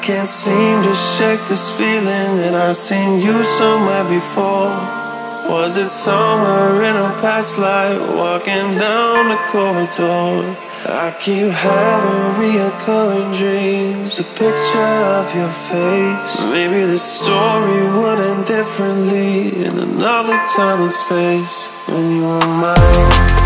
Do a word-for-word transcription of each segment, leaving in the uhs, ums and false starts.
can't seem to shake this feeling that I've seen you somewhere before. Was it somewhere in a past life, walking down the corridor? I keep having reoccurring dreams, a picture of your face. Maybe the story would end differently in another time and space, when you were mine.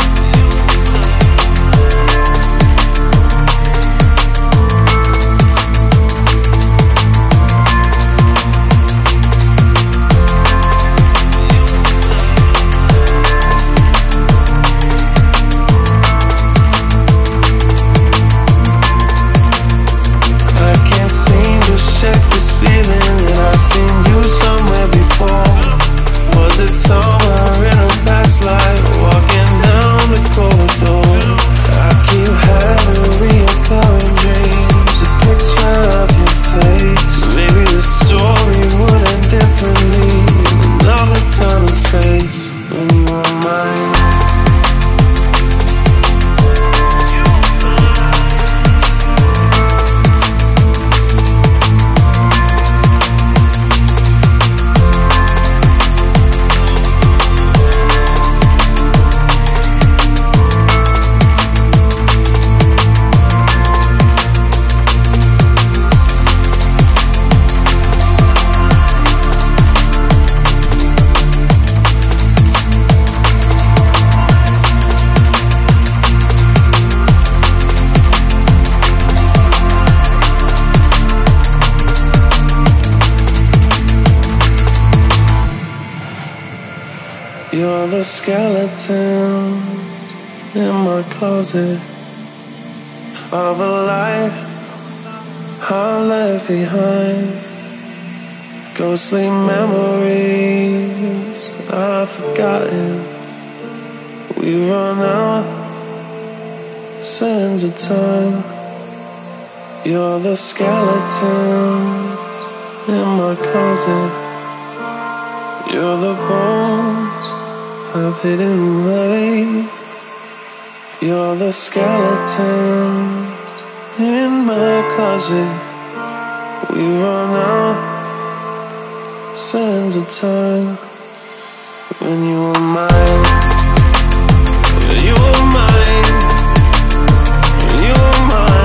You're the skeletons in my closet of a life I left behind. Ghostly memories I've forgotten. We run out sands of time. You're the skeletons in my closet. You're the bones I've hidden away. You're the skeletons in my closet. We run out sands of time, when you were mine. When you were mine. When you were mine.